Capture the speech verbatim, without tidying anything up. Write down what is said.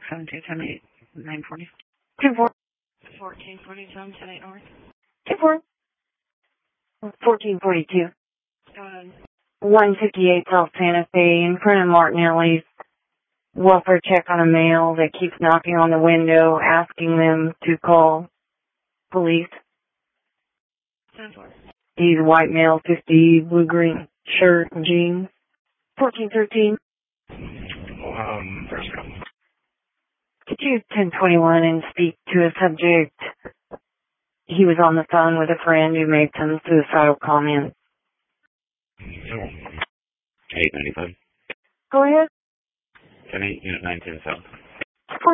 seven two seven eight nine forty. Two four. fourteen forty-seven ten eight North. Two four. Fourteen forty-two. Go ahead. One fifty-eight South Santa Fe in front of Martinelli's. Welfare check on a male that keeps knocking on the window, asking them to call police. ten four. He's a white male, fifty, blue-green shirt and jeans. fourteen thirteen. Um, first call. Could you ten twenty-one and speak to a subject? He was on the phone with a friend who made some suicidal comments. eight ninety-five. Go ahead. ten eight, Unit nine ten South.